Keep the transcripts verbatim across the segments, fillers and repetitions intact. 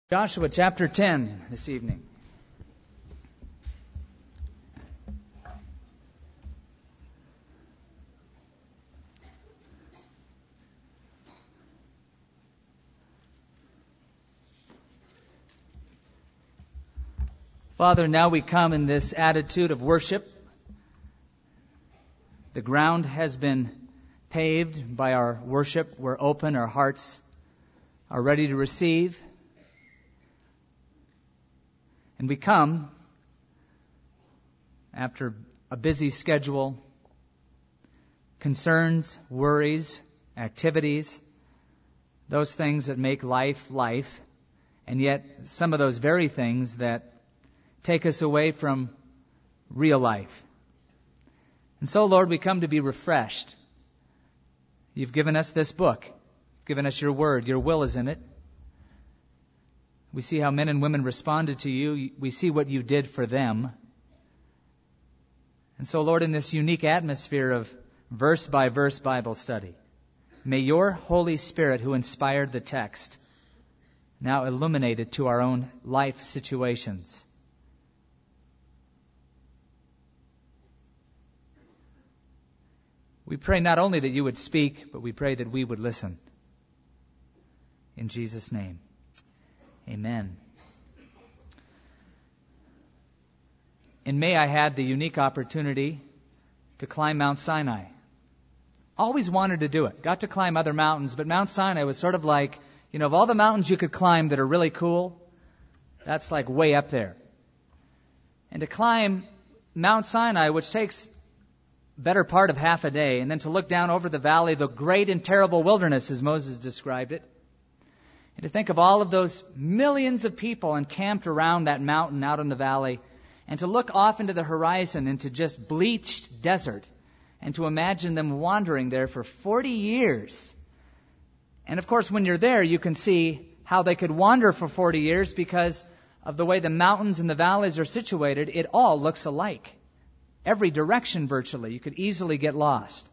Joshua chapter ten this evening. Father, now we come in this attitude of worship. The ground has been paved by our worship. We're open, our hearts are ready to receive. And we come after a busy schedule, concerns, worries, activities, those things that make life life, and yet some of those very things that take us away from real life. And so, Lord, we come to be refreshed. You've given us this book, given us your word, your will is in it. We see how men and women responded to you. We see what you did for them. And so, Lord, in this unique atmosphere of verse-by-verse Bible study, may your Holy Spirit, who inspired the text, now illuminate it to our own life situations. We pray not only that you would speak, but we pray that we would listen. In Jesus' name. Amen. In May, I had the unique opportunity to climb Mount Sinai. Always wanted to do it. Got to climb other mountains, but Mount Sinai was sort of like, you know, of all the mountains you could climb that are really cool, that's like way up there. And to climb Mount Sinai, which takes better part of half a day, and then to look down over the valley, the great and terrible wilderness, as Moses described it, and to think of all of those millions of people encamped around that mountain out in the valley, and to look off into the horizon into just bleached desert, and to imagine them wandering there for forty years. And of course, when you're there, you can see how they could wander for forty years because of the way the mountains and the valleys are situated. It all looks alike. Every direction virtually. You could easily get lost.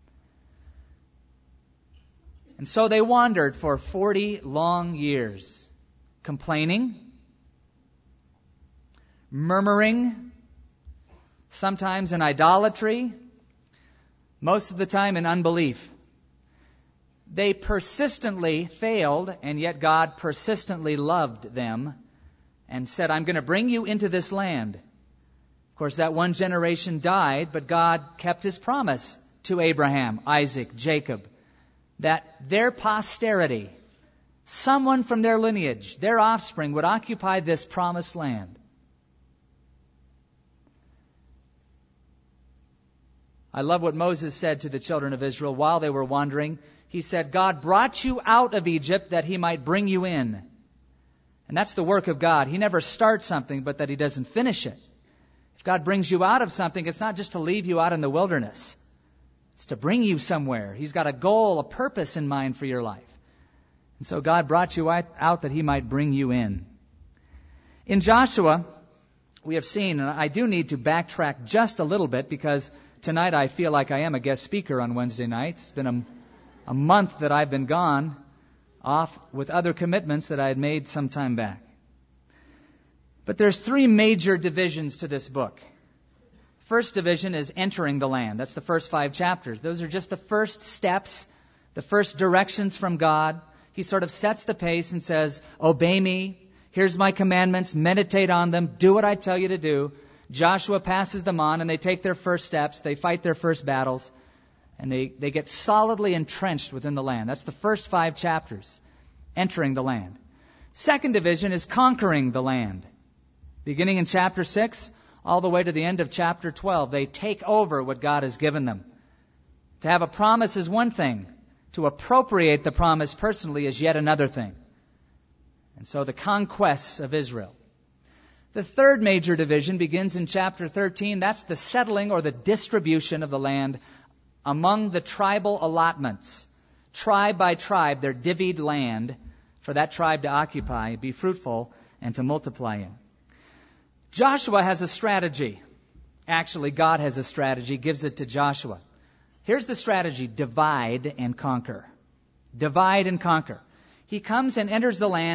And so they wandered for forty long years, complaining, murmuring, sometimes in idolatry, most of the time in unbelief. They persistently failed, and yet God persistently loved them and said, I'm going to bring you into this land. Of course, that one generation died, but God kept his promise to Abraham, Isaac, Jacob, that their posterity, someone from their lineage, their offspring, would occupy this promised land. I love what Moses said to the children of Israel while they were wandering. He said, God brought you out of Egypt that he might bring you in. And that's the work of God. He never starts something, but that he doesn't finish it. If God brings you out of something, it's not just to leave you out in the wilderness. It's to bring you somewhere. He's got a goal, a purpose in mind for your life. And so God brought you out that he might bring you in. In Joshua, we have seen, and I do need to backtrack just a little bit because tonight I feel like I am a guest speaker on Wednesday nights. It's been a, a month that I've been gone off with other commitments that I had made some time back. But there's three major divisions to this book. First division is entering the land. That's the first five chapters. Those are just the first steps, the first directions from God. He sort of sets the pace and says, obey me. Here's my commandments. Meditate on them. Do what I tell you to do. Joshua passes them on and they take their first steps. They fight their first battles and they, they get solidly entrenched within the land. That's the first five chapters, entering the land. Second division is conquering the land. Beginning in chapter six, all the way to the end of chapter twelve, they take over what God has given them. To have a promise is one thing. To appropriate the promise personally is yet another thing. And so the conquests of Israel. The third major division begins in chapter thirteen. That's the settling or the distribution of the land among the tribal allotments. Tribe by tribe, their divvied land for that tribe to occupy, be fruitful, and to multiply in. Joshua has a strategy. Actually, God has a strategy, gives it to Joshua. Here's the strategy: divide and conquer. Divide and conquer. He comes and enters the land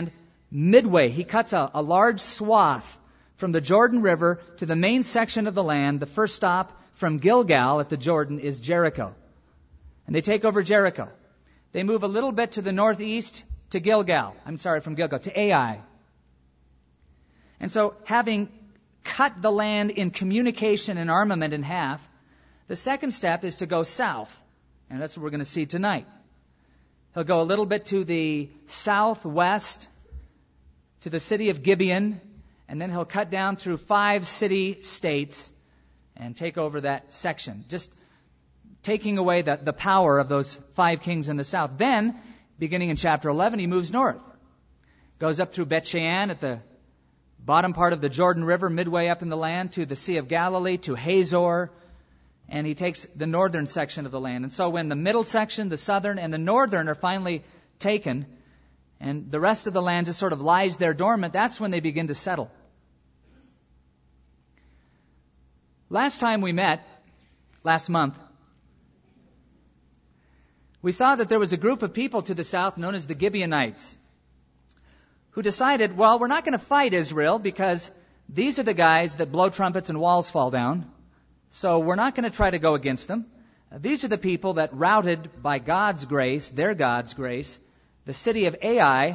midway. He cuts a, a large swath from the Jordan River to the main section of the land. The first stop from Gilgal at the Jordan is Jericho. And they take over Jericho. They move a little bit to the northeast to Gilgal. I'm sorry, from Gilgal to Ai. And so, having cut the land in communication and armament in half, the second step is to go south. And that's what we're going to see tonight. He'll go a little bit to the southwest, to the city of Gibeon, and then he'll cut down through five city states and take over that section, just taking away the, the power of those five kings in the south. Then, beginning in chapter eleven, he moves north. Goes up through Beth-Shean at the bottom part of the Jordan River, midway up in the land, to the Sea of Galilee, to Hazor, and he takes the northern section of the land. And so when the middle section, the southern, and the northern are finally taken, and the rest of the land just sort of lies there dormant, that's when they begin to settle. Last time we met, last month, we saw that there was a group of people to the south known as the Gibeonites who decided, well, we're not going to fight Israel because these are the guys that blow trumpets and walls fall down. So we're not going to try to go against them. These are the people that routed by God's grace, their God's grace, the city of Ai.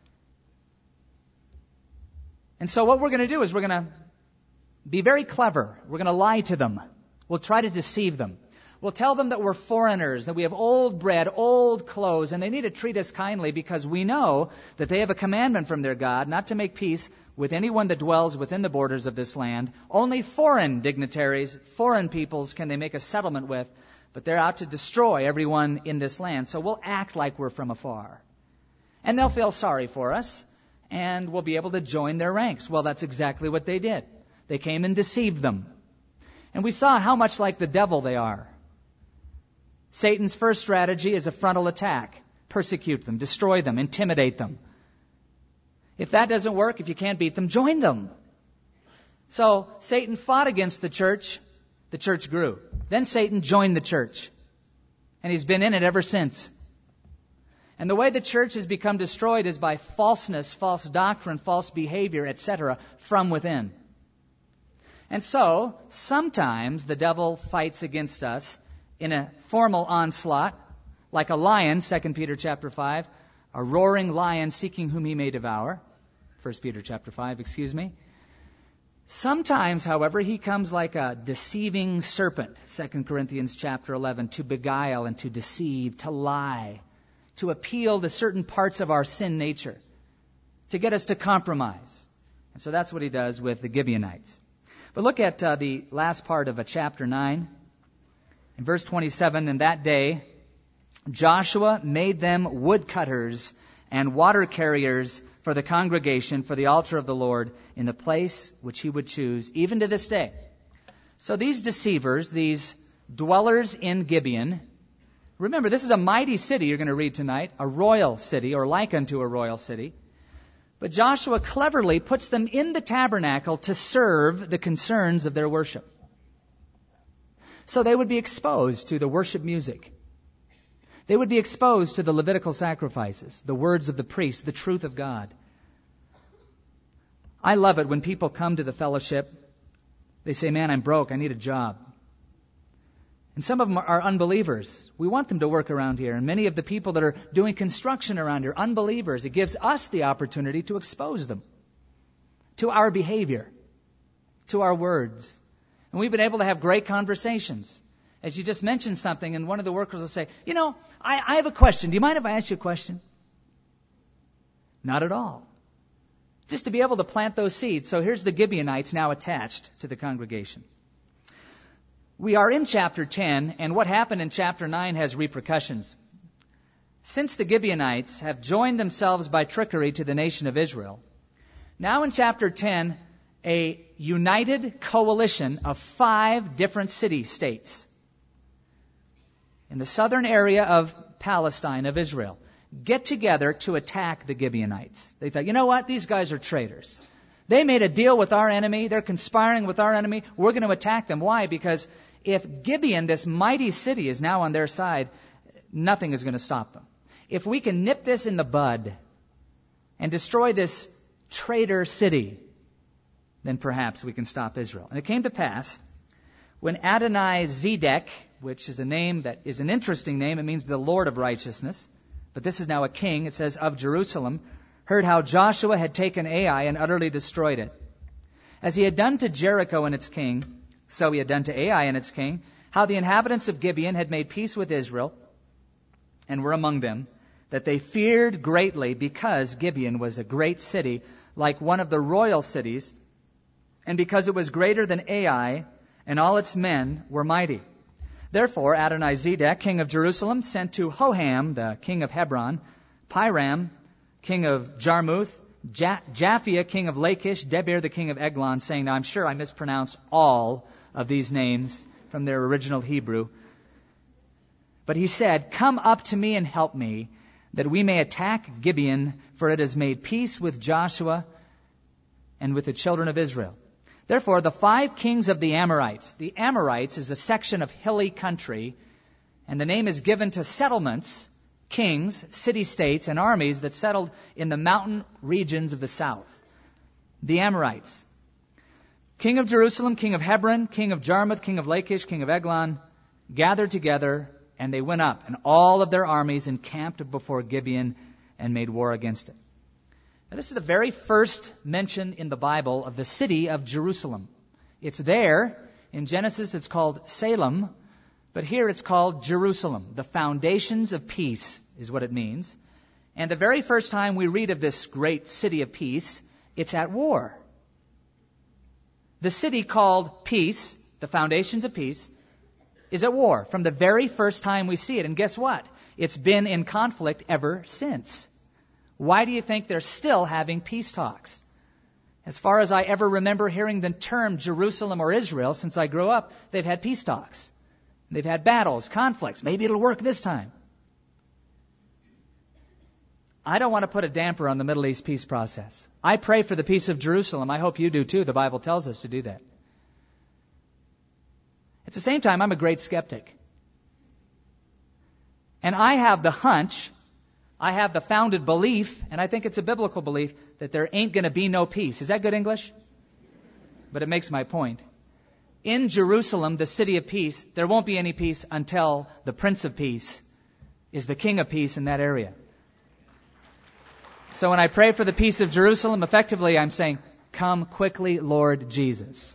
And so what we're going to do is we're going to be very clever. We're going to lie to them. We'll try to deceive them. We'll tell them that we're foreigners, that we have old bread, old clothes, and they need to treat us kindly because we know that they have a commandment from their God not to make peace with anyone that dwells within the borders of this land. Only foreign dignitaries, foreign peoples can they make a settlement with, but they're out to destroy everyone in this land. So we'll act like we're from afar. And they'll feel sorry for us, and we'll be able to join their ranks. Well, that's exactly what they did. They came and deceived them. And we saw how much like the devil they are. Satan's first strategy is a frontal attack. Persecute them, destroy them, intimidate them. If that doesn't work, if you can't beat them, join them. So Satan fought against the church. The church grew. Then Satan joined the church. And he's been in it ever since. And the way the church has become destroyed is by falseness, false doctrine, false behavior, et cetera, from within. And so, sometimes the devil fights against us in a formal onslaught, like a lion, Second Peter chapter five, a roaring lion seeking whom he may devour, First Peter chapter five, excuse me. Sometimes, however, he comes like a deceiving serpent, Second Corinthians chapter eleven, to beguile and to deceive, to lie, to appeal to certain parts of our sin nature, to get us to compromise. And so that's what he does with the Gibeonites. But look at uh, the last part of uh, chapter nine. In verse twenty-seven, in that day, Joshua made them woodcutters and water carriers for the congregation, for the altar of the Lord, in the place which he would choose, even to this day. So these deceivers, these dwellers in Gibeon, remember, this is a mighty city you're going to read tonight, a royal city, or like unto a royal city. But Joshua cleverly puts them in the tabernacle to serve the concerns of their worship. So they would be exposed to the worship music. They would be exposed to the Levitical sacrifices, the words of the priest, the truth of God. I love it when people come to the fellowship. They say, man, I'm broke. I need a job. And some of them are unbelievers. We want them to work around here. And many of the people that are doing construction around here, unbelievers. It gives us the opportunity to expose them to our behavior, to our words. And we've been able to have great conversations. As you just mentioned something, and one of the workers will say, you know, I, I have a question. Do you mind if I ask you a question? Not at all. Just to be able to plant those seeds. So here's the Gibeonites now attached to the congregation. We are in chapter ten, and what happened in chapter nine has repercussions. Since the Gibeonites have joined themselves by trickery to the nation of Israel, now in chapter ten, a united coalition of five different city-states in the southern area of Palestine, of Israel, get together to attack the Gibeonites. They thought, you know what? These guys are traitors. They made a deal with our enemy. They're conspiring with our enemy. We're going to attack them. Why? Because if Gibeon, this mighty city, is now on their side, nothing is going to stop them. If we can nip this in the bud, and destroy this traitor city, then perhaps we can stop Israel. And it came to pass, when Adoni-Zedek, which is a name that is an interesting name, it means the Lord of righteousness, but this is now a king, it says, of Jerusalem, heard how Joshua had taken Ai and utterly destroyed it. As he had done to Jericho and its king, so he had done to Ai and its king, how the inhabitants of Gibeon had made peace with Israel, and were among them, that they feared greatly, because Gibeon was a great city, like one of the royal cities, and because it was greater than Ai, and all its men were mighty. Therefore Adoni-Zedek, king of Jerusalem, sent to Hoham, the king of Hebron, Piram, king of Jarmuth, ja- Japhia, king of Lachish, Debir, the king of Eglon, saying, now I'm sure I mispronounced all of these names from their original Hebrew. But he said, come up to me and help me, that we may attack Gibeon, for it has made peace with Joshua and with the children of Israel. Therefore, the five kings of the Amorites. The Amorites is a section of hilly country, and the name is given to settlements, kings, city-states, and armies that settled in the mountain regions of the south. The Amorites. King of Jerusalem, king of Hebron, king of Jarmuth, king of Lachish, king of Eglon, gathered together, and they went up, and all of their armies encamped before Gibeon and made war against it. Now, this is the very first mention in the Bible of the city of Jerusalem. It's there. In Genesis, it's called Salem, but here it's called Jerusalem. The foundations of peace is what it means. And the very first time we read of this great city of peace, it's at war. The city called Peace, the foundations of peace, is at war from the very first time we see it. And guess what? It's been in conflict ever since. Why do you think they're still having peace talks? As far as I ever remember hearing the term Jerusalem or Israel since I grew up, they've had peace talks. They've had battles, conflicts. Maybe it'll work this time. I don't want to put a damper on the Middle East peace process. I pray for the peace of Jerusalem. I hope you do too. The Bible tells us to do that. At the same time, I'm a great skeptic. And I have the hunch, I have the founded belief, and I think it's a biblical belief, that there ain't going to be no peace. Is that good English? But it makes my point. In Jerusalem, the city of peace, there won't be any peace until the Prince of Peace is the King of Peace in that area. So when I pray for the peace of Jerusalem, effectively I'm saying, come quickly, Lord Jesus.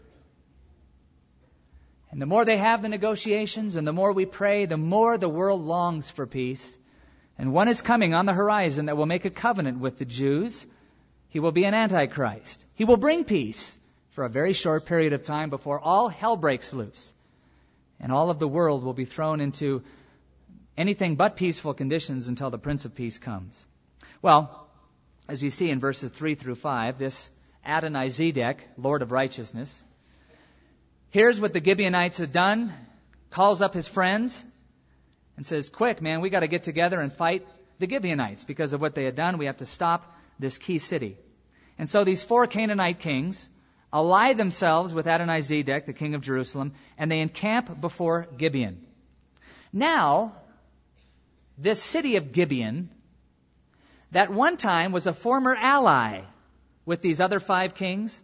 And the more they have the negotiations and the more we pray, the more the world longs for peace. And one is coming on the horizon that will make a covenant with the Jews. He will be an antichrist. He will bring peace for a very short period of time before all hell breaks loose. And all of the world will be thrown into anything but peaceful conditions until the Prince of Peace comes. Well, as you see in verses three through five, this Adoni-Zedek, Lord of righteousness, here's what the Gibeonites had done, calls up his friends, and says, quick, man, we got to get together and fight the Gibeonites. Because of what they had done, we have to stop this key city. And so these four Canaanite kings ally themselves with Adoni-Zedek, the king of Jerusalem, and they encamp before Gibeon. Now, this city of Gibeon, that one time was a former ally with these other five kings,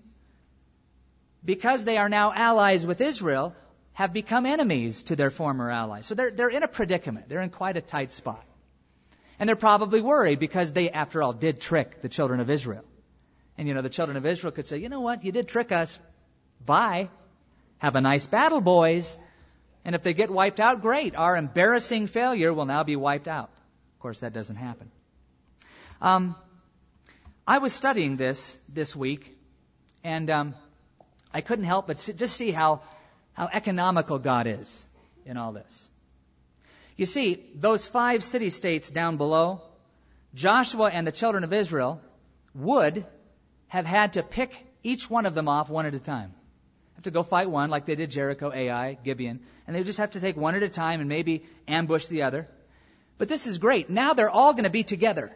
because they are now allies with Israel, have become enemies to their former allies. So they're, they're in a predicament. They're in quite a tight spot. And they're probably worried because they, after all, did trick the children of Israel. And, you know, the children of Israel could say, you know what, you did trick us. Bye. Have a nice battle, boys. And if they get wiped out, great. Our embarrassing failure will now be wiped out. Of course, that doesn't happen. Um, I was studying this this week, and um, I couldn't help but just see how how economical God is in all this. You see, those five city-states down below, Joshua and the children of Israel would have had to pick each one of them off one at a time. Have to go fight one like they did Jericho, Ai, Gibeon, and they would just have to take one at a time and maybe ambush the other. But this is great. Now they're all going to be together.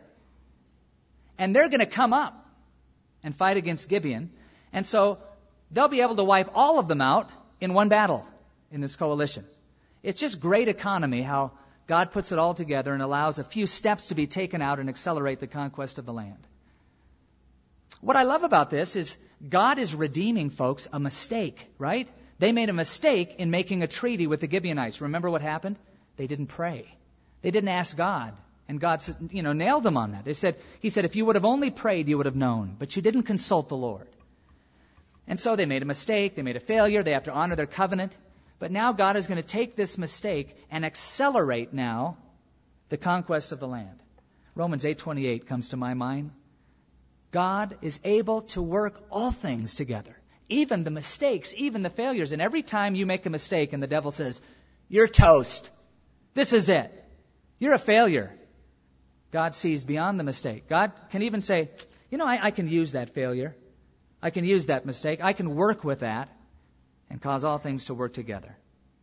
And they're going to come up and fight against Gibeon. And so they'll be able to wipe all of them out in one battle in this coalition. It's just great economy how God puts it all together and allows a few steps to be taken out and accelerate the conquest of the land. what I love about this is God is redeeming, folks, a mistake, right? They made a mistake in making a treaty with the Gibeonites. Remember what happened? They didn't pray. They didn't ask God. And God, you know, nailed them on that. They said, He said, if you would have only prayed, you would have known. But you didn't consult the Lord. And so they made a mistake. They made a failure. They have to honor their covenant. But now God is going to take this mistake and accelerate now the conquest of the land. Romans eight twenty-eight comes to my mind. God is able to work all things together, even the mistakes, even the failures. And every time you make a mistake and the devil says, you're toast. This is it. You're a failure. God sees beyond the mistake. God can even say, you know, I, I can use that failure. I can use that mistake. I can work with that and cause all things to work together.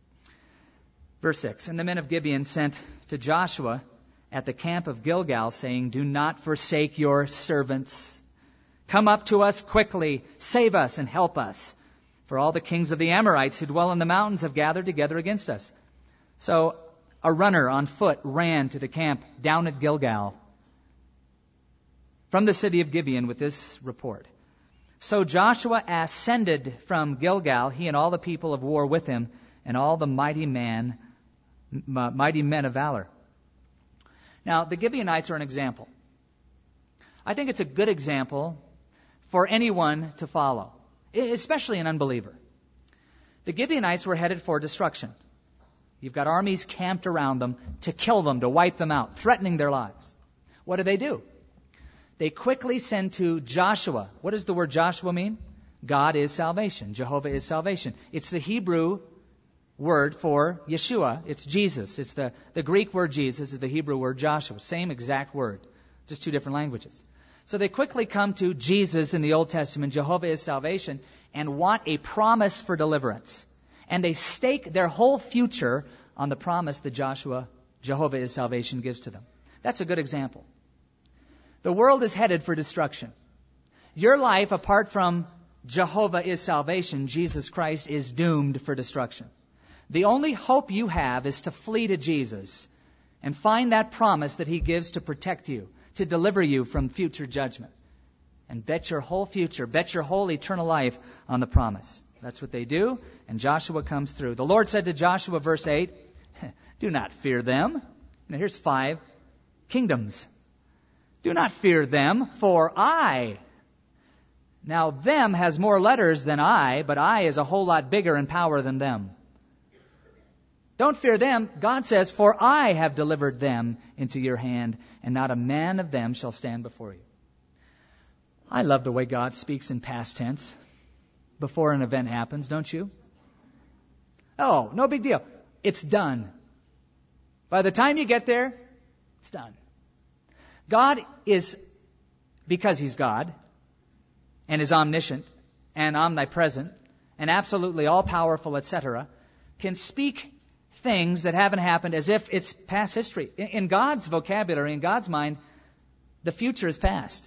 Verse six, and the men of Gibeon sent to Joshua at the camp of Gilgal, saying, do not forsake your servants. Come up to us quickly, save us and help us. For all the kings of the Amorites who dwell in the mountains have gathered together against us. So a runner on foot ran to the camp down at Gilgal from the city of Gibeon with this report. So Joshua ascended from Gilgal, he and all the people of war with him, and all the mighty man, mighty men of valor. Now, the Gibeonites are an example. I think it's a good example for anyone to follow, especially an unbeliever. The Gibeonites were headed for destruction. You've got armies camped around them to kill them, to wipe them out, threatening their lives. What do they do? They quickly send to Joshua. What does the word Joshua mean? God is salvation. Jehovah is salvation. It's the Hebrew word for Yeshua. It's Jesus. It's the, the Greek word Jesus is the Hebrew word Joshua. Same exact word, just two different languages. So they quickly come to Jesus in the Old Testament, Jehovah is salvation, and want a promise for deliverance. And they stake their whole future on the promise that Joshua, Jehovah is salvation, gives to them. That's a good example. The world is headed for destruction. Your life, apart from Jehovah is salvation, Jesus Christ, is doomed for destruction. The only hope you have is to flee to Jesus and find that promise that He gives to protect you, to deliver you from future judgment. And bet your whole future, bet your whole eternal life on the promise. That's what they do, and Joshua comes through. The Lord said to Joshua, verse eight, do not fear them. Now here's five kingdoms. Do not fear them, for I. Now them has more letters than I, but I is a whole lot bigger in power than them. Don't fear them. God says, for I have delivered them into your hand, and not a man of them shall stand before you. I love the way God speaks in past tense before an event happens, don't you? Oh, no big deal. It's done. By the time you get there, it's done. God is, because He's God, and is omniscient, and omnipresent, and absolutely all-powerful, et cetera, can speak things that haven't happened as if it's past history. In, in God's vocabulary, in God's mind, the future is past.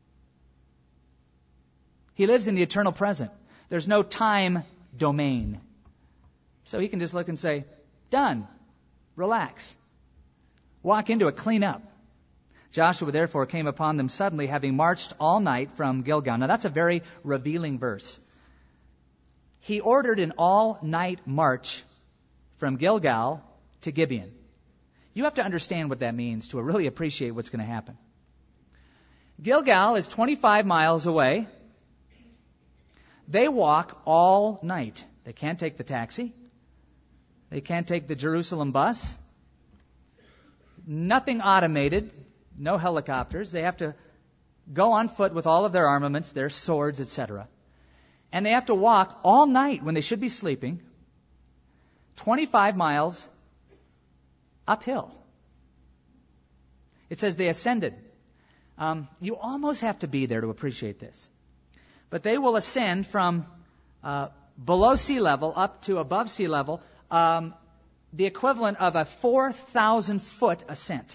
He lives in the eternal present. There's no time domain. So He can just look and say, done. Relax. Walk into it, clean up. Joshua therefore came upon them suddenly, having marched all night from Gilgal. Now that's a very revealing verse. He ordered an all-night march from Gilgal to Gibeon. You have to understand what that means to really appreciate what's going to happen. Gilgal is twenty-five miles away. They walk all night. They can't take the taxi. They can't take the Jerusalem bus. Nothing automated. No helicopters. They have to go on foot with all of their armaments, their swords, et cetera. And they have to walk all night when they should be sleeping, twenty-five miles uphill. It says they ascended. Um, you almost have to be there to appreciate this. But they will ascend from uh, below sea level up to above sea level, um, the equivalent of a four thousand foot ascent.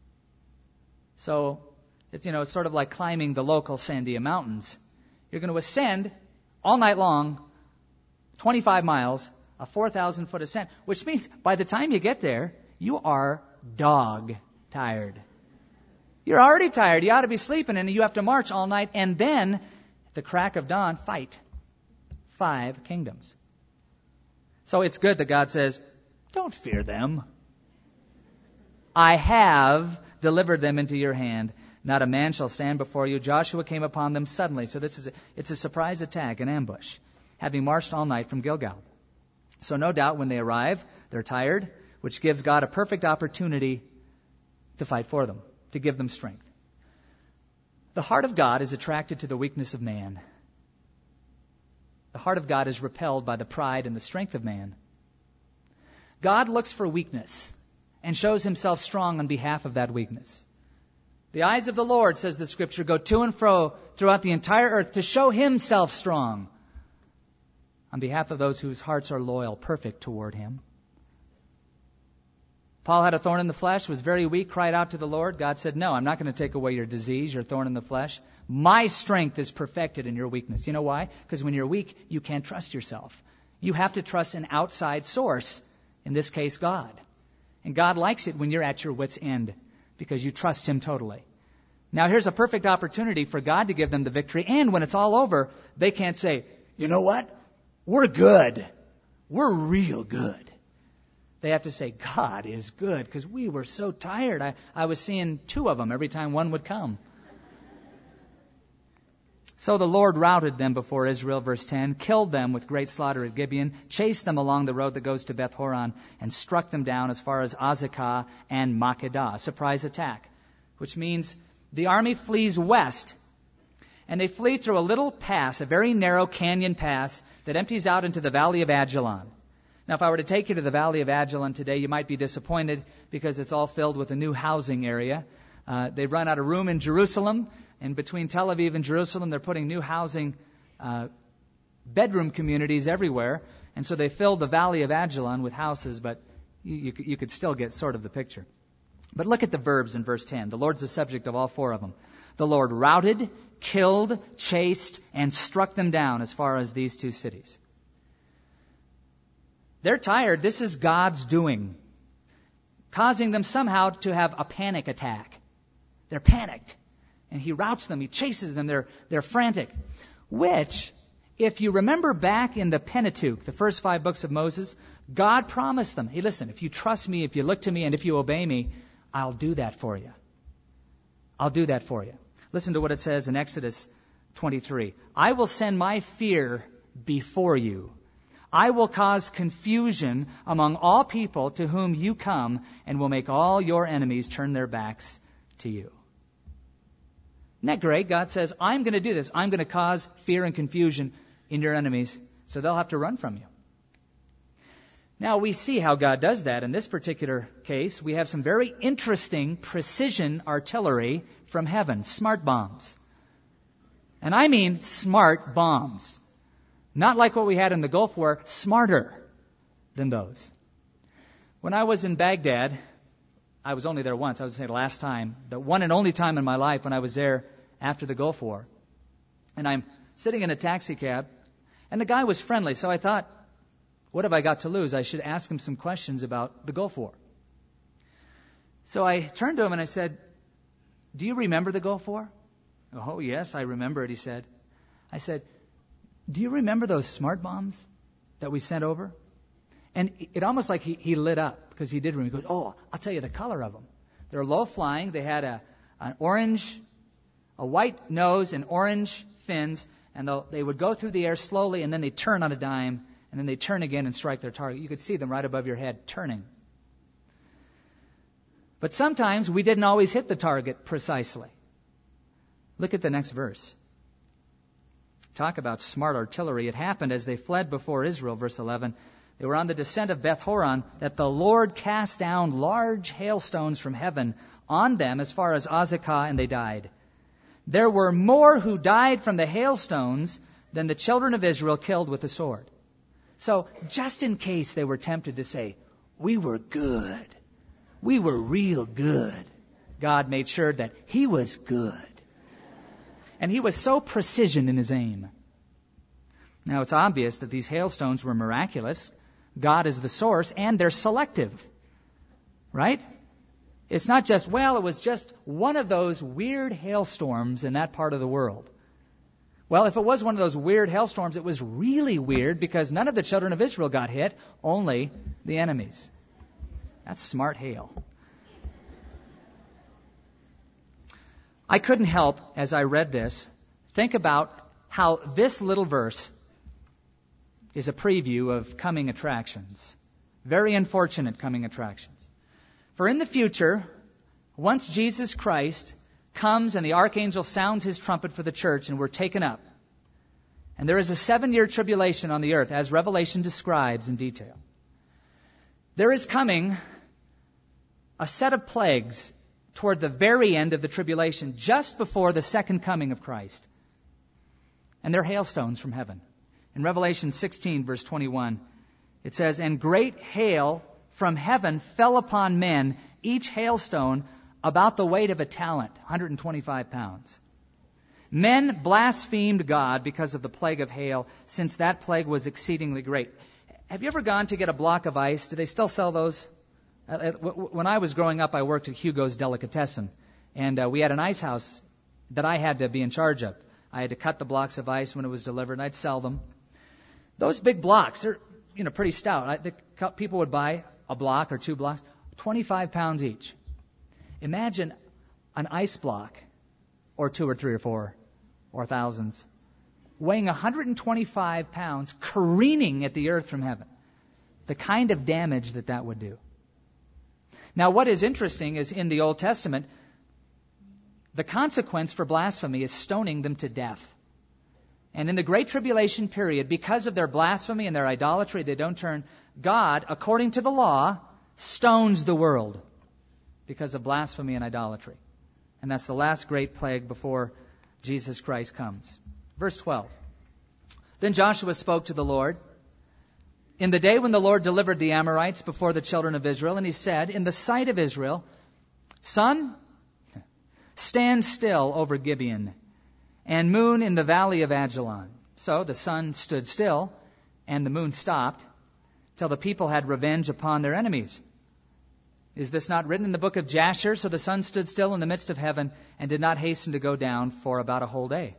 So, it's, you know, it's sort of like climbing the local Sandia Mountains. You're going to ascend all night long, twenty-five miles, a four thousand foot ascent, which means by the time you get there, you are dog tired. You're already tired. You ought to be sleeping, and you have to march all night. And then, at the crack of dawn, fight. Five kingdoms. So it's good that God says, don't fear them. I have delivered them into your hand. Not a man shall stand before you. Joshua came upon them suddenly. So this is a, it's a surprise attack, an ambush, having marched all night from Gilgal. So no doubt when they arrive, they're tired, which gives God a perfect opportunity to fight for them, to give them strength. The heart of God is attracted to the weakness of man. The heart of God is repelled by the pride and the strength of man. God looks for weakness and shows himself strong on behalf of that weakness. The eyes of the Lord, says the Scripture, go to and fro throughout the entire earth to show himself strong on behalf of those whose hearts are loyal, perfect toward him. Paul had a thorn in the flesh, was very weak, cried out to the Lord. God said, no, I'm not going to take away your disease, your thorn in the flesh. My strength is perfected in your weakness. You know why? Because when you're weak, you can't trust yourself. You have to trust an outside source, in this case, God. And God likes it when you're at your wit's end, because you trust him totally. Now here's a perfect opportunity for God to give them the victory, and when it's all over, they can't say, you know what? We're good. We're real good. They have to say, God is good, because we were so tired. I, I was seeing two of them every time one would come. So the Lord routed them before Israel, verse ten, killed them with great slaughter at Gibeon, chased them along the road that goes to Beth Horon, and struck them down as far as Azekah and Makkedah. A surprise attack, which means the army flees west, and they flee through a little pass, a very narrow canyon pass that empties out into the valley of Ajalon. Now, if I were to take you to the Valley of Ajalon today, you might be disappointed because it's all filled with a new housing area. Uh, they've run out of room in Jerusalem, and between Tel Aviv and Jerusalem, they're putting new housing uh, bedroom communities everywhere, and so they filled the Valley of Ajalon with houses, but you, you, you could still get sort of the picture. But look at the verbs in verse ten. The Lord's the subject of all four of them. The Lord routed, killed, chased, and struck them down as far as these two cities. They're tired. This is God's doing, causing them somehow to have a panic attack. They're panicked. And he routs them. He chases them. They're, they're frantic. Which, if you remember back in the Pentateuch, the first five books of Moses, God promised them, hey, listen, if you trust me, if you look to me, and if you obey me, I'll do that for you. I'll do that for you. Listen to what it says in Exodus twenty-three. I will send my fear before you. I will cause confusion among all people to whom you come, and will make all your enemies turn their backs to you. Isn't that great? God says, I'm going to do this. I'm going to cause fear and confusion in your enemies, so they'll have to run from you. Now, we see how God does that. In this particular case, we have some very interesting precision artillery from heaven, smart bombs. And I mean smart bombs. Not like what we had in the Gulf War, smarter than those. When I was in Baghdad, I was only there once, I was going to say the last time, the one and only time in my life when I was there after the Gulf War. And I'm sitting in a taxi cab, and the guy was friendly, so I thought, what have I got to lose? I should ask him some questions about the Gulf War. So I turned to him and I said, do you remember the Gulf War? Oh, yes, I remember it, he said. I said, do you remember those smart bombs that we sent over? And it almost like he, he lit up because he did remember. He goes, oh, I'll tell you the color of them. They're low flying. They had a an orange, a white nose and orange fins, and they would go through the air slowly, and then they turn on a dime, and then they turn again and strike their target. You could see them right above your head turning. But sometimes we didn't always hit the target precisely. Look at the next verse. Talk about smart artillery. It happened as they fled before Israel, verse eleven. They were on the descent of Beth Horon, that the Lord cast down large hailstones from heaven on them as far as Azekah, and they died. There were more who died from the hailstones than the children of Israel killed with the sword. So, just in case they were tempted to say, we were good, we were real good, God made sure that he was good. And he was so precision in his aim. Now, it's obvious that these hailstones were miraculous. God is the source, and they're selective. Right? It's not just, well, it was just one of those weird hailstorms in that part of the world. Well, if it was one of those weird hailstorms, it was really weird because none of the children of Israel got hit, only the enemies. That's smart hail. I couldn't help, as I read this, think about how this little verse is a preview of coming attractions. Very unfortunate coming attractions. For in the future, once Jesus Christ comes and the archangel sounds his trumpet for the church and we're taken up, and there is a seven-year tribulation on the earth, as Revelation describes in detail, there is coming a set of plagues toward the very end of the tribulation, just before the second coming of Christ. And they're hailstones from heaven. In Revelation sixteen, verse twenty-one, it says, "And great hail from heaven fell upon men, each hailstone about the weight of a talent, one hundred twenty-five pounds. Men blasphemed God because of the plague of hail, since that plague was exceedingly great." Have you ever gone to get a block of ice? Do they still sell those? When I was growing up, I worked at Hugo's Delicatessen, and uh, we had an ice house that I had to be in charge of. I had to cut the blocks of ice when it was delivered, and I'd sell them. Those big blocks, they're you know pretty stout. I, the people would buy a block or two blocks, twenty-five pounds each. Imagine an ice block, or two or three or four, or thousands, weighing one hundred twenty-five pounds, careening at the earth from heaven. The kind of damage that that would do. Now, what is interesting is in the Old Testament, the consequence for blasphemy is stoning them to death. And in the Great Tribulation period, because of their blasphemy and their idolatry, they don't turn, God, according to the law, stones the world because of blasphemy and idolatry. And that's the last great plague before Jesus Christ comes. Verse twelve. "Then Joshua spoke to the Lord in the day when the Lord delivered the Amorites before the children of Israel, and he said, in the sight of Israel, Sun, stand still over Gibeon, and moon in the valley of Ajalon. So the sun stood still, and the moon stopped, till the people had revenge upon their enemies. Is this not written in the book of Jasher? So the sun stood still in the midst of heaven, and did not hasten to go down for about a whole day."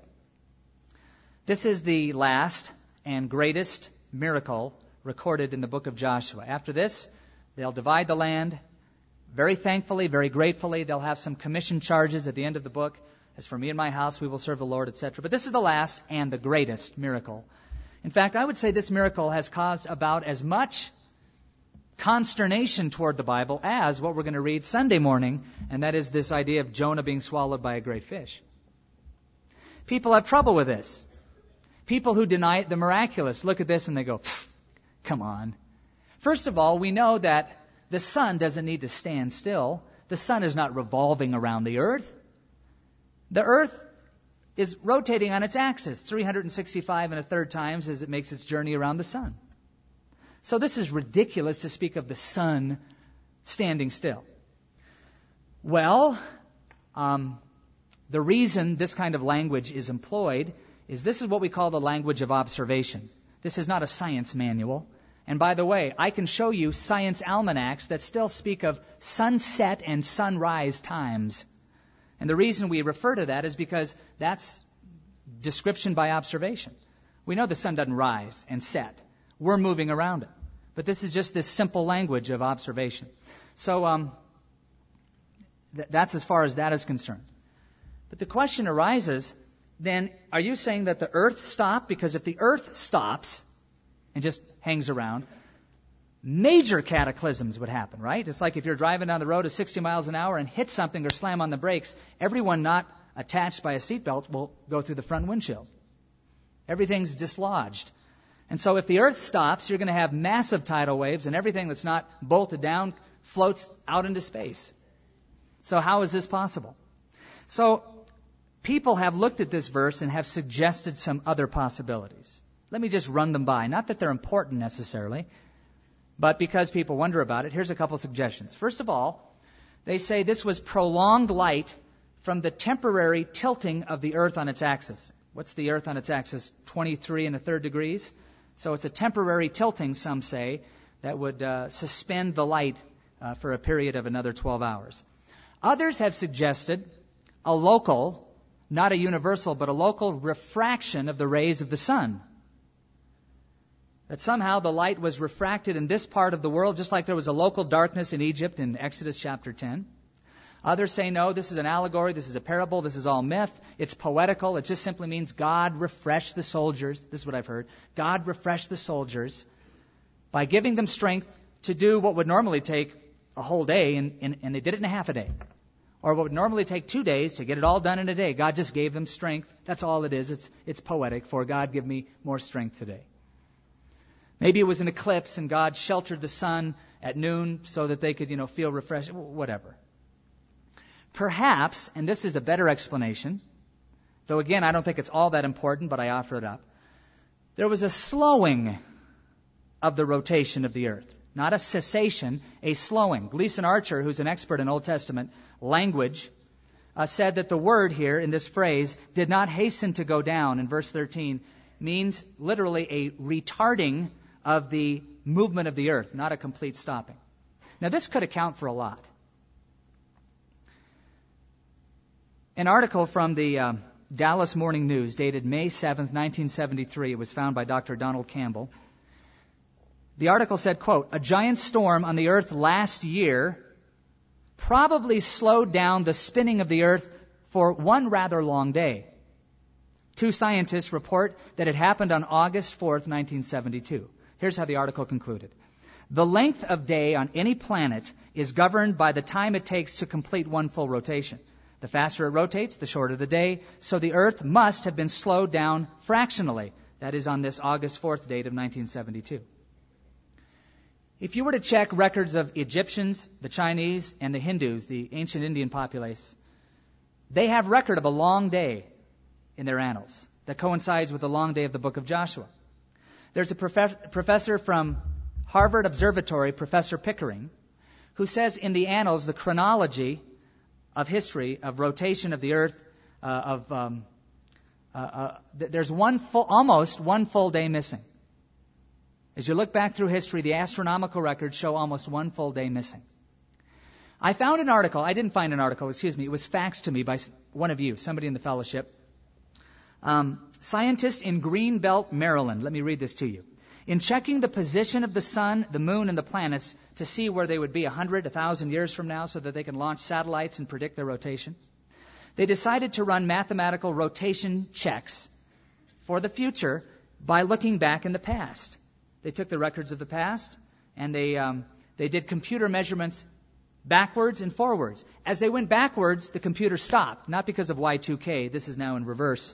This is the last and greatest miracle recorded in the book of Joshua. After this, they'll divide the land. Very thankfully, very gratefully, they'll have some commission charges at the end of the book. As for me and my house, we will serve the Lord, et cetera. But this is the last and the greatest miracle. In fact, I would say this miracle has caused about as much consternation toward the Bible as what we're going to read Sunday morning, and that is this idea of Jonah being swallowed by a great fish. People have trouble with this. People who deny the miraculous look at this and they go, come on. First of all, we know that the sun doesn't need to stand still. The sun is not revolving around the earth. The earth is rotating on its axis three hundred sixty-five and a third times as it makes its journey around the sun. So this is ridiculous to speak of the sun standing still. Well, um, the reason this kind of language is employed is this is what we call the language of observation. This is not a science manual. And by the way, I can show you science almanacs that still speak of sunset and sunrise times. And the reason we refer to that is because that's description by observation. We know the sun doesn't rise and set. We're moving around it. But this is just this simple language of observation. So um, th- that's as far as that is concerned. But the question arises, then, are you saying that the earth stopped? Because if the earth stops and just hangs around, major cataclysms would happen, right? It's like if you're driving down the road at sixty miles an hour and hit something or slam on the brakes, everyone not attached by a seatbelt will go through the front windshield. Everything's dislodged. And so if the earth stops, you're going to have massive tidal waves, and everything that's not bolted down floats out into space. So how is this possible? So people have looked at this verse and have suggested some other possibilities. Let me just run them by. Not that they're important necessarily, but because people wonder about it, here's a couple suggestions. First of all, they say this was prolonged light from the temporary tilting of the earth on its axis. What's the earth on its axis? twenty-three and a third degrees. So it's a temporary tilting, some say, that would uh, suspend the light uh, for a period of another twelve hours. Others have suggested a local, not a universal, but a local refraction of the rays of the sun. That somehow the light was refracted in this part of the world, just like there was a local darkness in Egypt in Exodus chapter ten. Others say, no, this is an allegory, this is a parable, this is all myth, it's poetical, it just simply means God refreshed the soldiers. This is what I've heard. God refreshed the soldiers by giving them strength to do what would normally take a whole day, and, and, and they did it in a half a day. Or what would normally take two days to get it all done in a day. God just gave them strength. That's all it is. It's, it's poetic. For God, give me more strength today. Maybe it was an eclipse and God sheltered the sun at noon so that they could, you know, feel refreshed, whatever. Perhaps, and this is a better explanation, though again, I don't think it's all that important, but I offer it up. There was a slowing of the rotation of the earth. Not a cessation, a slowing. Gleason Archer, who's an expert in Old Testament language, uh, said that the word here in this phrase, did not hasten to go down, in verse thirteen, means literally a retarding of the movement of the earth, not a complete stopping. Now, this could account for a lot. An article from the uh, Dallas Morning News, dated May seventh, nineteen seventy-three, it was found by Doctor Donald Campbell. The article said, quote, a giant storm on the earth last year probably slowed down the spinning of the earth for one rather long day. Two scientists report that it happened on August fourth, nineteen seventy-two. Here's how the article concluded. The length of day on any planet is governed by the time it takes to complete one full rotation. The faster it rotates, the shorter the day, so the earth must have been slowed down fractionally. That is on this August fourth date of nineteen seventy-two. If you were to check records of Egyptians, the Chinese, and the Hindus, the ancient Indian populace, they have record of a long day in their annals that coincides with the long day of the book of Joshua. There's a prof- professor from Harvard Observatory, Professor Pickering, who says in the annals, the chronology of history, of rotation of the earth, uh, of um, uh, uh, th- there's one full, almost one full day missing. As you look back through history, the astronomical records show almost one full day missing. I found an article, I didn't find an article, excuse me, it was faxed to me by one of you, somebody in the fellowship. Um, scientists in Greenbelt, Maryland, let me read this to you. In checking the position of the sun, the moon, and the planets to see where they would be a hundred, a thousand years from now so that they can launch satellites and predict their rotation, they decided to run mathematical rotation checks for the future by looking back in the past. They took the records of the past, and they um, they did computer measurements backwards and forwards. As they went backwards, the computer stopped, not because of Y two K. This is now in reverse.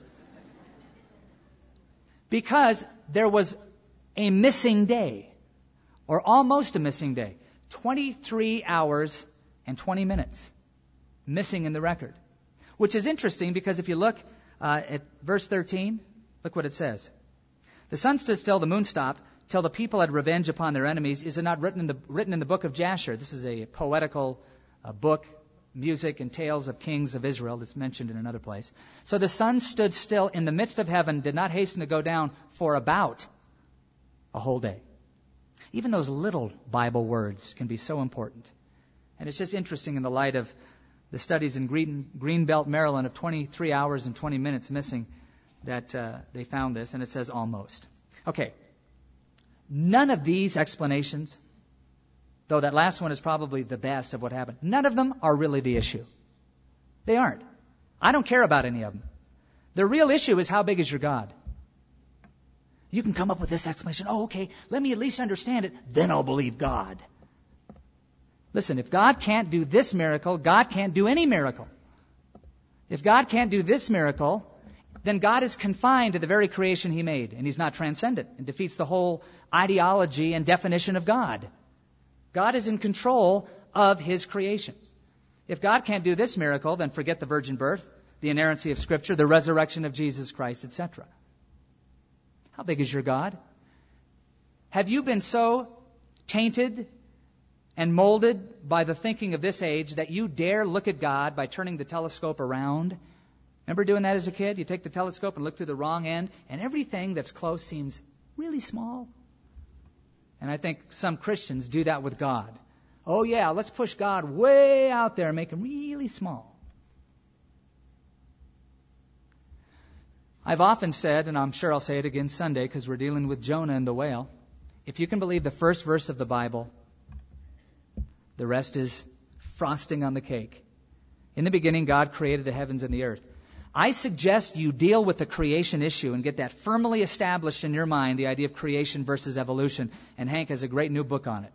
Because there was a missing day, or almost a missing day. twenty-three hours and twenty minutes missing in the record. Which is interesting because if you look uh, at verse thirteen, look what it says. The sun stood still, the moon stopped, till the people had revenge upon their enemies. Is it not written in the written in the book of Jasher? This is a poetical uh, book, music and tales of kings of Israel that's mentioned in another place. So the sun stood still in the midst of heaven, did not hasten to go down for about a whole day. Even those little Bible words can be so important. And it's just interesting in the light of the studies in Green, Greenbelt, Maryland of twenty-three hours and twenty minutes missing that uh, they found this, and it says almost. Okay. None of these explanations, though that last one is probably the best of what happened, none of them are really the issue. They aren't. I don't care about any of them. The real issue is how big is your God? You can come up with this explanation. Oh, okay, let me at least understand it. Then I'll believe God. Listen, if God can't do this miracle, God can't do any miracle. If God can't do this miracle, then God is confined to the very creation He made, and He's not transcendent, and defeats the whole ideology and definition of God. God is in control of His creation. If God can't do this miracle, then forget the virgin birth, the inerrancy of Scripture, the resurrection of Jesus Christ, et cetera. How big is your God? Have you been so tainted and molded by the thinking of this age that you dare look at God by turning the telescope around? Remember doing that as a kid? You take the telescope and look through the wrong end, and everything that's close seems really small. And I think some Christians do that with God. Oh yeah, let's push God way out there and make him really small. I've often said, and I'm sure I'll say it again Sunday because we're dealing with Jonah and the whale, if you can believe the first verse of the Bible, the rest is frosting on the cake. In the beginning, God created the heavens and the earth. I suggest you deal with the creation issue and get that firmly established in your mind, the idea of creation versus evolution. And Hank has a great new book on it.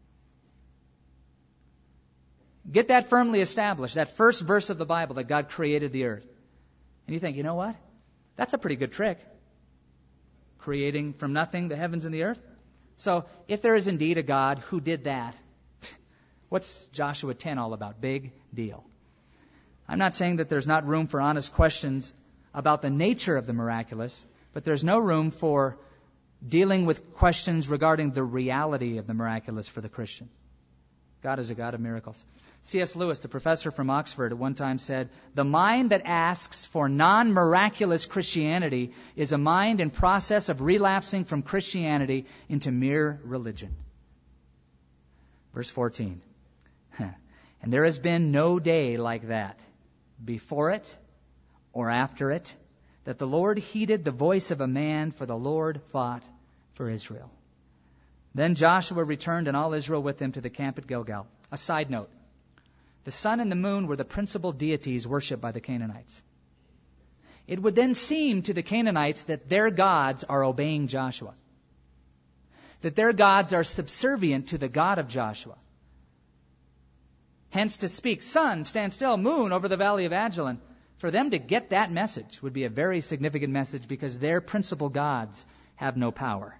Get that firmly established, that first verse of the Bible that God created the earth. And you think, you know what? That's a pretty good trick. Creating from nothing the heavens and the earth. So if there is indeed a God who did that, what's Joshua ten all about? Big deal. I'm not saying that there's not room for honest questions about the nature of the miraculous, but there's no room for dealing with questions regarding the reality of the miraculous for the Christian. God is a God of miracles. C S Lewis, the professor from Oxford, at one time said, "The mind that asks for non-miraculous Christianity is a mind in process of relapsing from Christianity into mere religion." Verse fourteen. And there has been no day like that, before it or after it, that the Lord heeded the voice of a man, for the Lord fought for Israel. Then Joshua returned and all Israel with him to the camp at Gilgal. A side note. The sun and the moon were the principal deities worshipped by the Canaanites. It would then seem to the Canaanites that their gods are obeying Joshua. That their gods are subservient to the God of Joshua. Hence to speak, sun, stand still, moon over the valley of Ajalon. For them to get that message would be a very significant message because their principal gods have no power.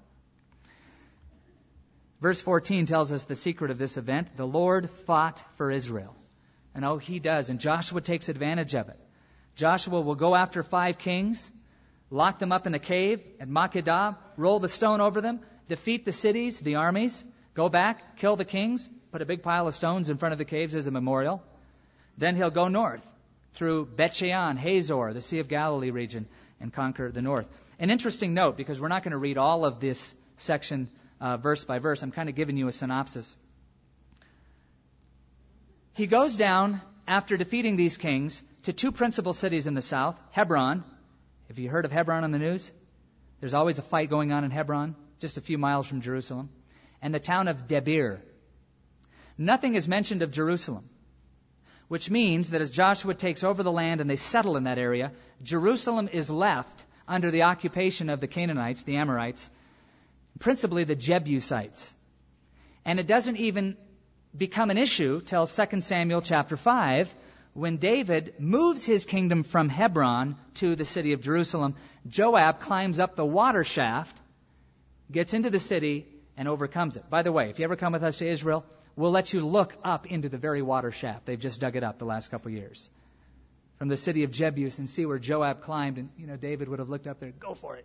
Verse fourteen tells us the secret of this event. The Lord fought for Israel. And oh, he does. And Joshua takes advantage of it. Joshua will go after five kings, lock them up in a cave at Makkedah, roll the stone over them, defeat the cities, the armies, go back, kill the kings, put a big pile of stones in front of the caves as a memorial. Then he'll go north through Beth-shean, Hazor, the Sea of Galilee region, and conquer the north. An interesting note, because we're not going to read all of this section uh, verse by verse. I'm kind of giving you a synopsis. He goes down, after defeating these kings, to two principal cities in the south, Hebron. Have you heard of Hebron on the news? There's always a fight going on in Hebron, just a few miles from Jerusalem. And the town of Debir. Nothing is mentioned of Jerusalem, which means that as Joshua takes over the land and they settle in that area, Jerusalem is left under the occupation of the Canaanites, the Amorites, principally the Jebusites. And it doesn't even become an issue till Second Samuel chapter five, when David moves his kingdom from Hebron to the city of Jerusalem. Joab climbs up the water shaft, gets into the city, and overcomes it. By the way, if you ever come with us to Israel, we'll let you look up into the very water shaft. They've just dug it up the last couple of years. From the city of Jebus, and see where Joab climbed, and you know David would have looked up there. Go for it.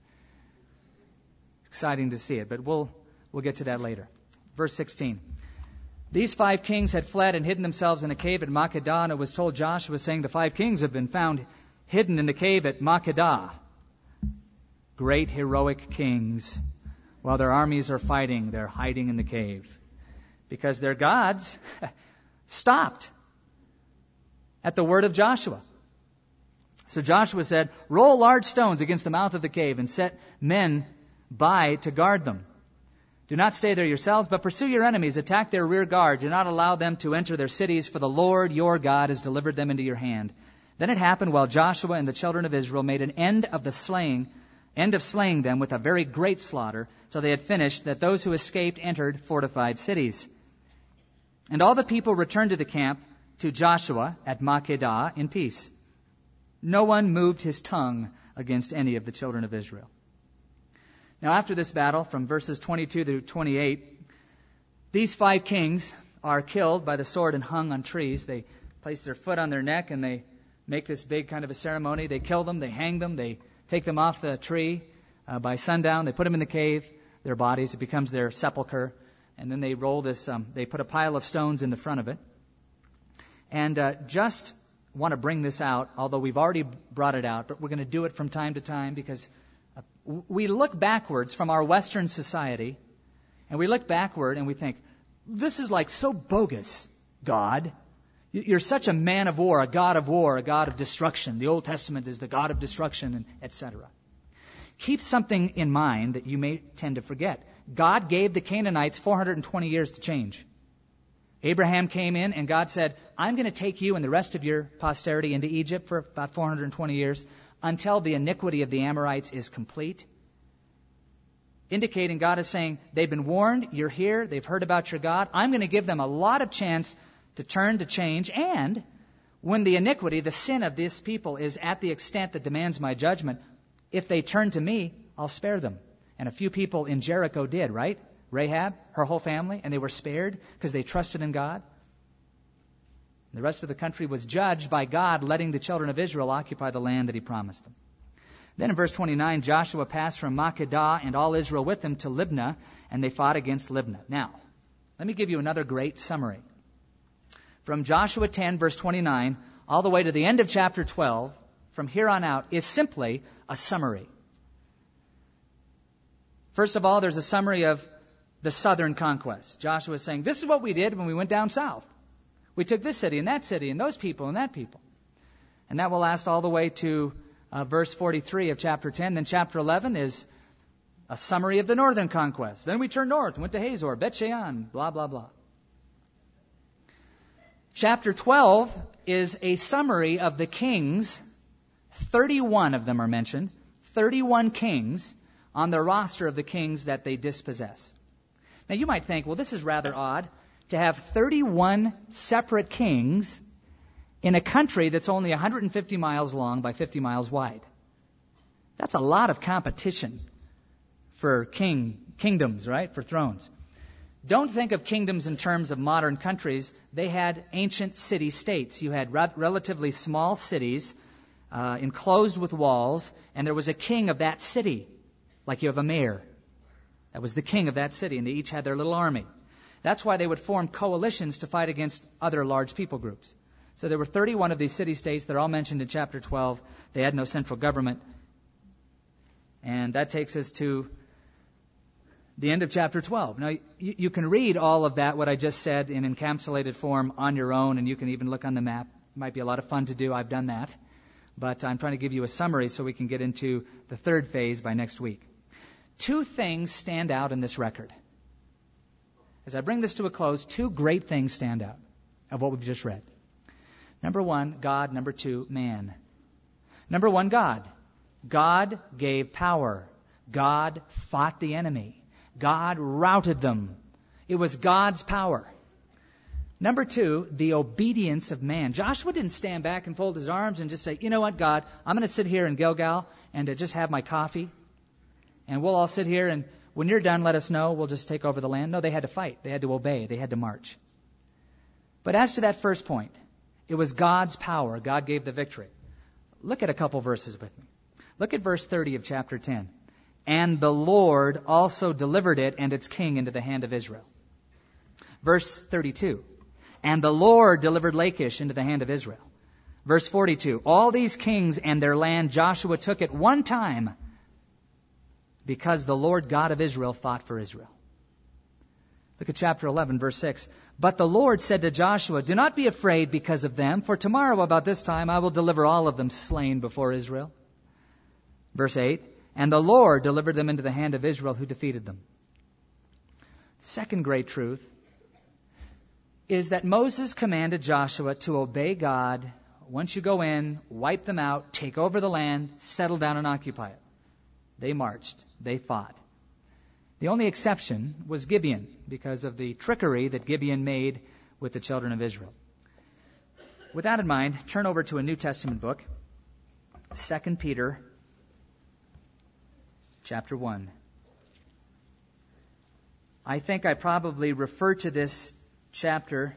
Exciting to see it, but we'll we'll get to that later. Verse sixteen. These five kings had fled and hidden themselves in a cave at Makkedah, and it was told Joshua, saying, the five kings have been found hidden in the cave at Makkedah. Great heroic kings. While their armies are fighting, they're hiding in the cave. Because their gods stopped at the word of Joshua. So Joshua said, roll large stones against the mouth of the cave and set men by to guard them. Do not stay there yourselves, but pursue your enemies. Attack their rear guard. Do not allow them to enter their cities, for the Lord your God has delivered them into your hand. Then it happened while Joshua and the children of Israel made an end of the slaying, end of slaying them with a very great slaughter, till they had finished, that those who escaped entered fortified cities. And all the people returned to the camp to Joshua at Makkedah in peace. No one moved his tongue against any of the children of Israel. Now, after this battle, from verses twenty-two to twenty-eight, these five kings are killed by the sword and hung on trees. They place their foot on their neck and they make this big kind of a ceremony. They kill them, they hang them, they take them off the tree uh, by sundown. They put them in the cave, their bodies. It becomes their sepulcher. And then they roll this, um, they put a pile of stones in the front of it. And uh, just want to bring this out, although we've already brought it out, but we're going to do it from time to time because uh, we look backwards from our Western society, and we look backward and we think, This is like so bogus, God. You're such a man of war, a God of war, a God of destruction. The Old Testament is the God of destruction, and et cetera. Keep something in mind that you may tend to forget. God gave the Canaanites four hundred twenty years to change. Abraham came in and God said, I'm going to take you and the rest of your posterity into Egypt for about four hundred twenty years until the iniquity of the Amorites is complete. Indicating God is saying, they've been warned, you're here, they've heard about your God. I'm going to give them a lot of chance to turn, to change, and when the iniquity, the sin of this people is at the extent that demands my judgment, if they turn to me, I'll spare them. And a few people in Jericho did, right? Rahab, her whole family, and they were spared because they trusted in God. The rest of the country was judged by God letting the children of Israel occupy the land that he promised them. Then in verse twenty-nine, Joshua passed from Makkedah and all Israel with him to Libnah, and they fought against Libnah. Now, let me give you another great summary. From Joshua ten, verse twenty-nine, all the way to the end of chapter twelve, from here on out, is simply a summary. First of all, there's a summary of the southern conquest. Joshua is saying, this is what we did when we went down south. We took this city and that city and those people and that people. And that will last all the way to uh, verse forty-three of chapter ten. Then chapter eleven is a summary of the northern conquest. Then we turned north, went to Hazor, Bet Shean, blah, blah, blah. Chapter twelve is a summary of the kings. thirty-one of them are mentioned. thirty-one kings on the roster of the kings that they dispossess. Now you might think, well, this is rather odd to have thirty-one separate kings in a country that's only one hundred fifty miles long by fifty miles wide. That's a lot of competition for king kingdoms, right? For thrones. Don't think of kingdoms in terms of modern countries. They had ancient city-states. You had re- relatively small cities uh, enclosed with walls, and there was a king of that city, like you have a mayor. That was the king of that city, and they each had their little army. That's why they would form coalitions to fight against other large people groups. So there were thirty-one of these city-states. They're all mentioned in chapter twelve. They had no central government. And that takes us to the end of chapter twelve. Now, you, you can read all of that, what I just said, in encapsulated form on your own, and you can even look on the map. It might be a lot of fun to do. I've done that. But I'm trying to give you a summary so we can get into the third phase by next week. Two things stand out in this record. As I bring this to a close, two great things stand out of what we've just read. Number one, God. Number two, man. Number one, God. God gave power. God fought the enemy. God routed them. It was God's power. Number two, the obedience of man. Joshua didn't stand back and fold his arms and just say, you know what, God, I'm going to sit here in Gilgal and uh, just have my coffee. And we'll all sit here, and when you're done, let us know. We'll just take over the land. No, they had to fight. They had to obey. They had to march. But as to that first point, it was God's power. God gave the victory. Look at a couple verses with me. Look at verse thirty of chapter ten. And the Lord also delivered it and its king into the hand of Israel. Verse thirty-two. And the Lord delivered Lachish into the hand of Israel. Verse forty-two. All these kings and their land Joshua took at one time, because the Lord God of Israel fought for Israel. Look at chapter eleven, verse six. But the Lord said to Joshua, do not be afraid because of them, for tomorrow about this time I will deliver all of them slain before Israel. Verse eight. And the Lord delivered them into the hand of Israel, who defeated them. Second great truth is that Moses commanded Joshua to obey God. Once you go in, wipe them out, take over the land, settle down and occupy it. They marched. They fought. The only exception was Gibeon, because of the trickery that Gibeon made with the children of Israel. With that in mind, turn over to a New Testament book, Second Peter, chapter one. I think I probably refer to this chapter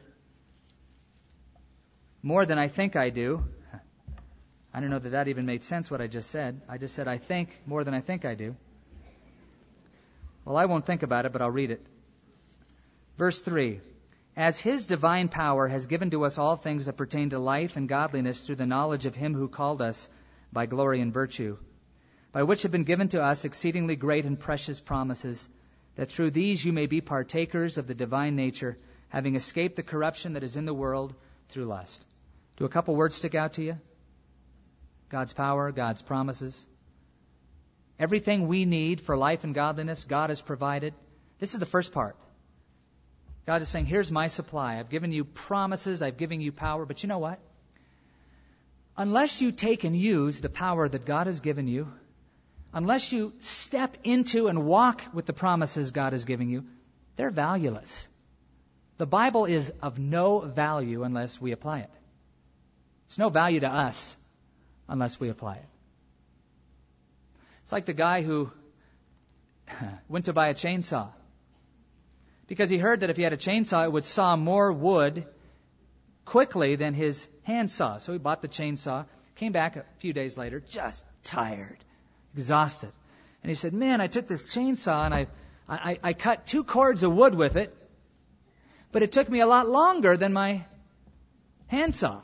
more than I think I do. I don't know that that even made sense, what I just said. I just said I think more than I think I do. Well, I won't think about it, but I'll read it. Verse three. As His divine power has given to us all things that pertain to life and godliness through the knowledge of Him who called us by glory and virtue, by which have been given to us exceedingly great and precious promises, that through these you may be partakers of the divine nature, having escaped the corruption that is in the world through lust. Do a couple words stick out to you? God's power, God's promises. Everything we need for life and godliness, God has provided. This is the first part. God is saying, here's my supply. I've given you promises. I've given you power. But you know what? Unless you take and use the power that God has given you, unless you step into and walk with the promises God has given you, they're valueless. The Bible is of no value unless we apply it. It's no value to us unless we apply it. It's like the guy who went to buy a chainsaw because he heard that if he had a chainsaw, it would saw more wood quickly than his hand saw. So he bought the chainsaw, came back a few days later, just tired, exhausted. And he said, man, I took this chainsaw and I, I, I cut two cords of wood with it, but it took me a lot longer than my handsaw.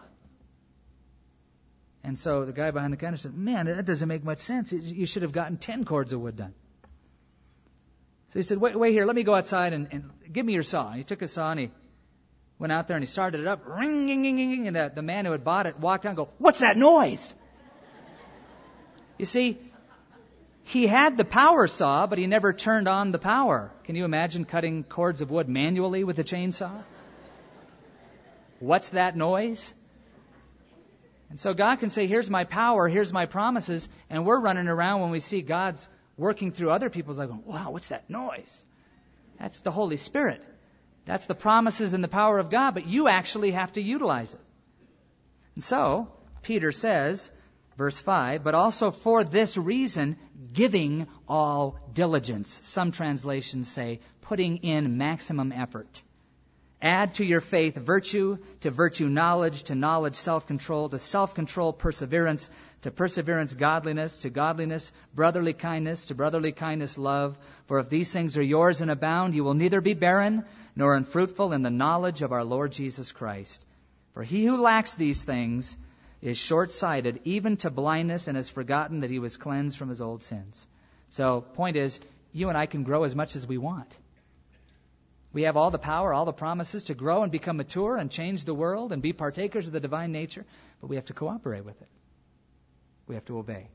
And so the guy behind the counter said, man, that doesn't make much sense. You should have gotten ten cords of wood done. So he said, wait, wait here, let me go outside and, and give me your saw. And he took his saw and he went out there and he started it up. Ring, ring, ring, ring, and the, the man who had bought it walked out and go, what's that noise? You see, he had the power saw, but he never turned on the power. Can you imagine cutting cords of wood manually with a chainsaw? What's that noise? And so God can say, here's my power, here's my promises, and we're running around when we see God's working through other people's like, wow, what's that noise? That's the Holy Spirit. That's the promises and the power of God, but you actually have to utilize it. And so, Peter says, verse five, but also for this reason, giving all diligence. Some translations say, putting in maximum effort. Add to your faith virtue, to virtue knowledge, to knowledge self-control, to self-control perseverance, to perseverance godliness, to godliness brotherly kindness, to brotherly kindness love. For if these things are yours and abound, you will neither be barren nor unfruitful in the knowledge of our Lord Jesus Christ. For he who lacks these things is short-sighted, even to blindness, and has forgotten that he was cleansed from his old sins. So, point is, you and I can grow as much as we want. We have all the power, all the promises to grow and become mature and change the world and be partakers of the divine nature, but we have to cooperate with it. We have to obey.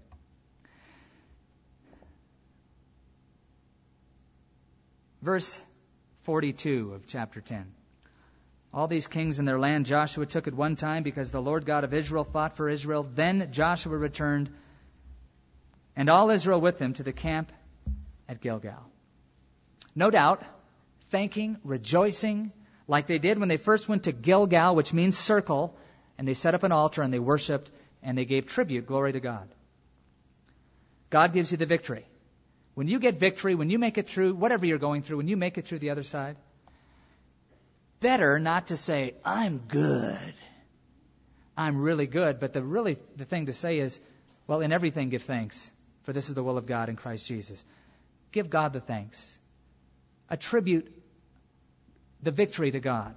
Verse forty-two of chapter ten. All these kings in their land Joshua took at one time because the Lord God of Israel fought for Israel. Then Joshua returned, and all Israel with him, to the camp at Gilgal. No doubt, thanking, rejoicing, like they did when they first went to Gilgal, which means circle, and they set up an altar and they worshiped and they gave tribute, glory to God. God gives you the victory. When you get victory, when you make it through, whatever you're going through, when you make it through the other side, better not to say, I'm good. I'm really good. But the really the thing to say is, well, in everything give thanks, for this is the will of God in Christ Jesus. Give God the thanks. Attribute the victory to God.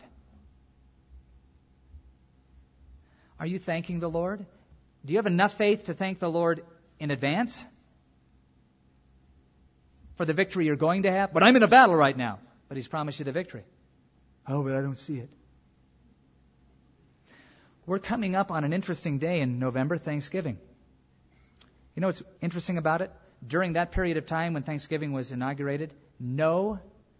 Are you thanking the Lord? Do you have enough faith to thank the Lord in advance for the victory you're going to have? But I'm in a battle right now. But He's promised you the victory. Oh, but I don't see it. We're coming up on an interesting day in November, Thanksgiving. You know what's interesting about it? During that period of time when Thanksgiving was inaugurated, no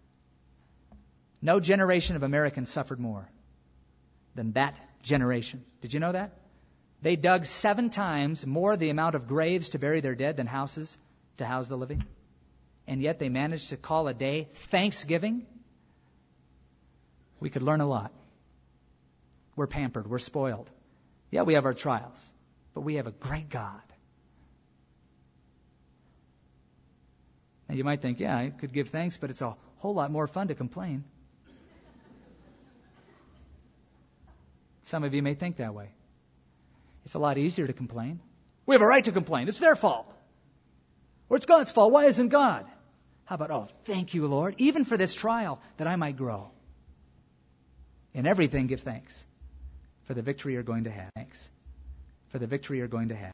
No generation of Americans suffered more than that generation. Did you know that? They dug seven times more the amount of graves to bury their dead than houses to house the living. And yet they managed to call a day Thanksgiving. We could learn a lot. We're pampered. We're spoiled. Yeah, we have our trials. But we have a great God. Now you might think, yeah, I could give thanks, but it's a whole lot more fun to complain. Some of you may think that way. It's a lot easier to complain. We have a right to complain. It's their fault. Or it's God's fault. Why isn't God? How about, oh, thank you, Lord, even for this trial, that I might grow. In everything, give thanks for the victory you're going to have. Thanks for the victory you're going to have.